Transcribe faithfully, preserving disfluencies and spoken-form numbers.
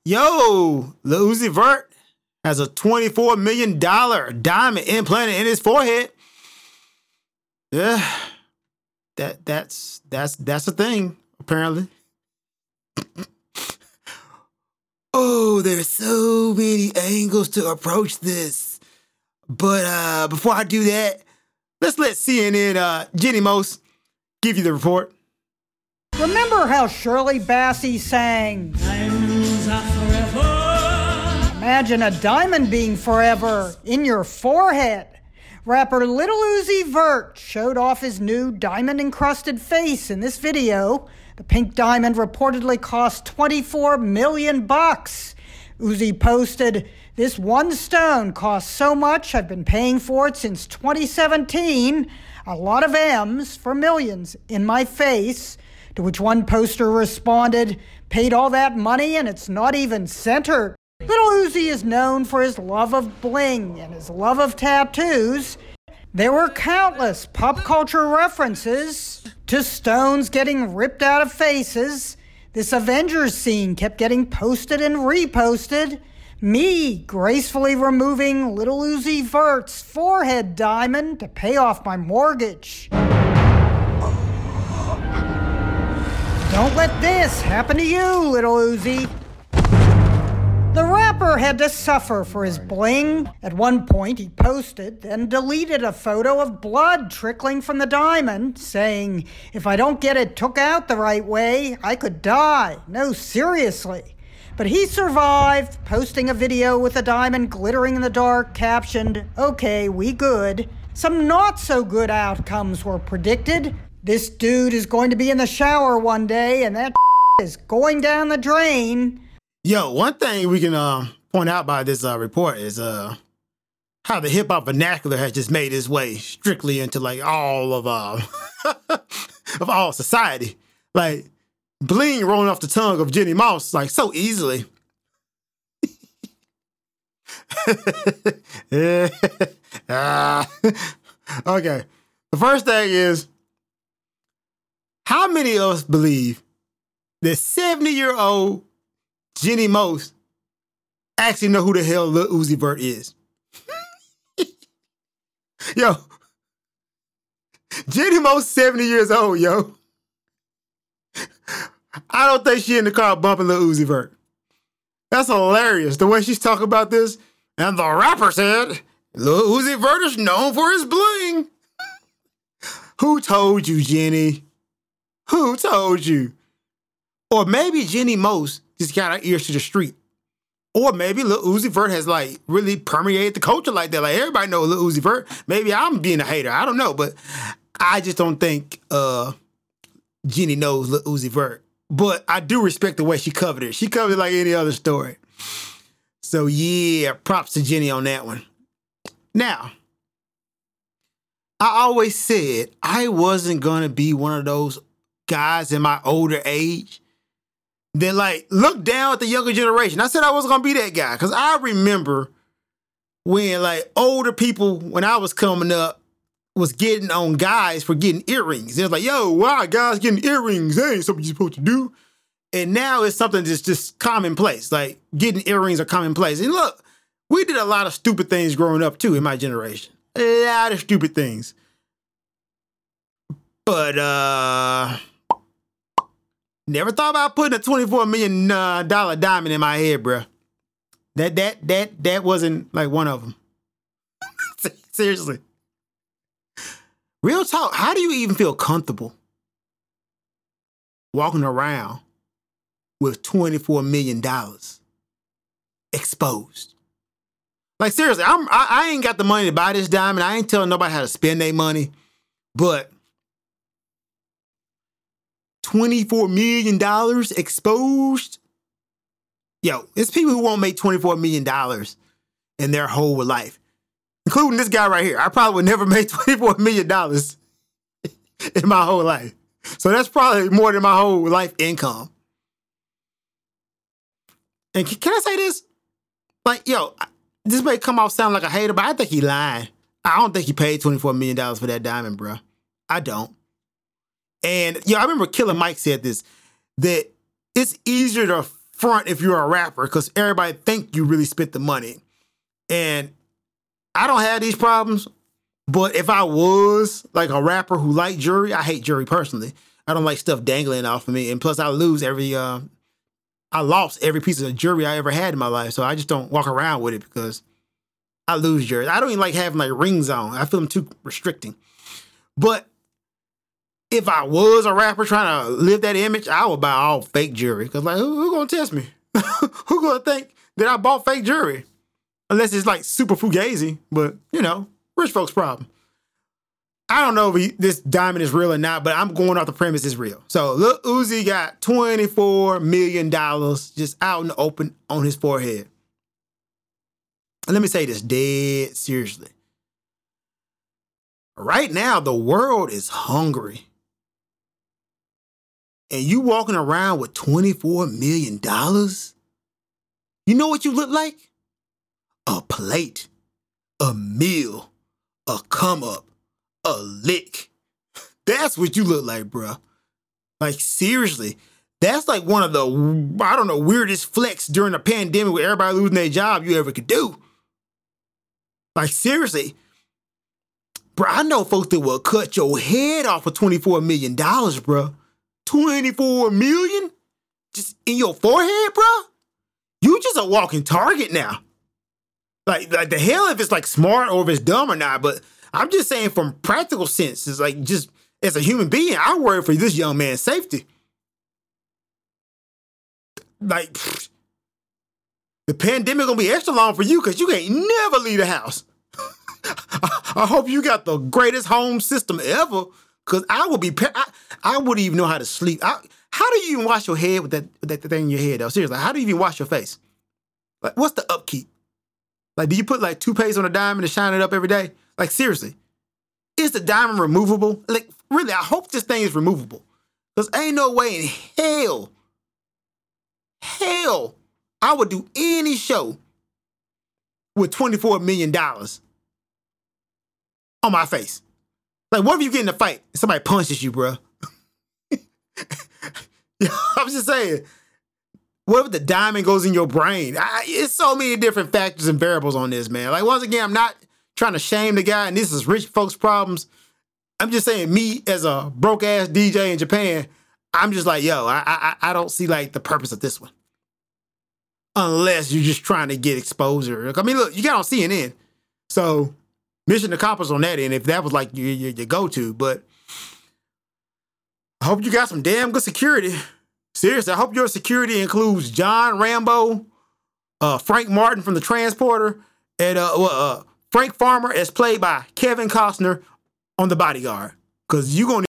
Yo, Lil Uzi Vert has a twenty-four million dollars diamond implanted in his forehead. Yeah, that that's that's that's a thing, apparently. Oh, there's so many angles to approach this. But uh, before I do that, let's let C N N uh, Jenny Most give you the report. Remember how Shirley Bassey sang, "Diamonds are forever"? Imagine a diamond being forever in your forehead. Rapper Lil Uzi Vert showed off his new diamond-encrusted face in this video. The pink diamond reportedly cost twenty-four million bucks. Uzi posted, "This one stone costs so much I've been paying for it since twenty seventeen. A lot of M's for millions in my face." To which one poster responded, "Paid all that money and it's not even centered." Lil Uzi is known for his love of bling and his love of tattoos. There were countless pop culture references to stones getting ripped out of faces. This Avengers scene kept getting posted and reposted. Me gracefully removing Lil Uzi Vert's forehead diamond to pay off my mortgage. Don't let this happen to you, Lil Uzi. The rapper had to suffer for his bling. At one point, he posted, then deleted a photo of blood trickling from the diamond, saying, "If I don't get it took out the right way, I could die. No, seriously." But he survived, posting a video with a diamond glittering in the dark, captioned, "Okay, we good." Some not-so-good outcomes were predicted. This dude is going to be in the shower one day, and that is going down the drain. Yo, one thing we can uh, point out by this uh, report is uh, how the hip-hop vernacular has just made its way strictly into like all of uh, of all society. Like, bling rolling off the tongue of Jenny Most, like, so easily. uh, okay, the first thing is, how many of us believe that seventy-year-old Jenny Most actually know who the hell Lil Uzi Vert is? Yo, Jenny Most seventy years old, yo. I don't think she in the car bumping Lil Uzi Vert. That's hilarious, the way she's talking about this. And the rapper said, Lil Uzi Vert is known for his bling. Who told you, Jenny? Who told you? Or maybe Jenny Most just got her ears to the street. Or maybe Lil Uzi Vert has like really permeated the culture like that. Like everybody knows Lil Uzi Vert. Maybe I'm being a hater. I don't know. But I just don't think uh, Jenny knows Lil Uzi Vert. But I do respect the way she covered it. She covered it like any other story. So yeah, props to Jenny on that one. Now, I always said I wasn't going to be one of those guys in my older age that like look down at the younger generation. I said I wasn't gonna be that guy because I remember when like older people, when I was coming up, was getting on guys for getting earrings. They was like, yo, why guys getting earrings? That ain't something you're supposed to do. And now it's something that's just commonplace. Like getting earrings are commonplace. And look, we did a lot of stupid things growing up too in my generation. A lot of stupid things. But uh never thought about putting a twenty-four million dollars diamond in my head, bro. That that that that wasn't like one of them. Seriously. Real talk, how do you even feel comfortable walking around with twenty-four million dollars exposed? Like seriously, I'm I, I ain't got the money to buy this diamond. I ain't telling nobody how to spend their money, but twenty-four million dollars exposed? Yo, it's people who won't make twenty-four million dollars in their whole life, including this guy right here. I probably would never make twenty-four million dollars in my whole life. So that's probably more than my whole life income. And can, can I say this? Like, yo, this may come off sound like a hater, but I think he lying. I don't think he paid twenty-four million dollars for that diamond, bro. I don't. And, yo, I remember Killer Mike said this, that it's easier to front if you're a rapper because everybody think you really spent the money. And I don't have these problems, but if I was like a rapper who liked jewelry, I hate jewelry personally. I don't like stuff dangling off of me. And plus I lose every, uh, I lost every piece of jewelry I ever had in my life. So I just don't walk around with it because I lose jewelry. I don't even like having like rings on. I feel them too restricting. But if I was a rapper trying to live that image, I would buy all fake jewelry. Because, like, who, who gonna test me? Who gonna think that I bought fake jewelry? Unless it's, like, super fugazi. But, you know, rich folks' problem. I don't know if he, this diamond is real or not, but I'm going off the premise it's real. So, Lil Uzi got twenty-four million dollars just out in the open on his forehead. And let me say this dead seriously. Right now, the world is hungry. And you walking around with twenty-four million dollars? You know what you look like? A plate, a meal, a come up, a lick. That's what you look like, bro. Like, seriously. That's like one of the, I don't know, weirdest flex during the pandemic with everybody losing their job you ever could do. Like, seriously. Bro, I know folks that will cut your head off for twenty-four million dollars, bro. twenty-four million dollars? Just in your forehead, bro? You just a walking target now. Like, like the hell if it's like smart or if it's dumb or not, but I'm just saying from practical sense, it's like just as a human being, I worry for this young man's safety. Like, pfft, the pandemic gonna be extra long for you because you can't never leave the house. I hope you got the greatest home system ever, because I would be, I, I wouldn't even know how to sleep. I, how do you even wash your head with that, with that thing in your head, though? Seriously, how do you even wash your face? Like, what's the upkeep? Like, do you put like toothpaste on a diamond and shine it up every day? Like, seriously, is the diamond removable? Like, really, I hope this thing is removable, because ain't no way in hell, hell, I would do any show with twenty-four million dollars on my face. Like, what if you get in a fight and somebody punches you, bro? I'm just saying, what if the diamond goes in your brain? I, it's so many different factors and variables on this, man. Like, once again, I'm not trying to shame the guy, and this is rich folks' problems. I'm just saying, me as a broke-ass D J in Japan, I'm just like, yo, I, I, I don't see, like, the purpose of this one. Unless you're just trying to get exposure. I mean, look, you got on C N N. So, mission accomplished on that end, if that was like your, your, your go-to. But I hope you got some damn good security. Seriously, I hope your security includes John Rambo, uh, Frank Martin from The Transporter, and uh, uh, Frank Farmer as played by Kevin Costner on The Bodyguard. Because you're going to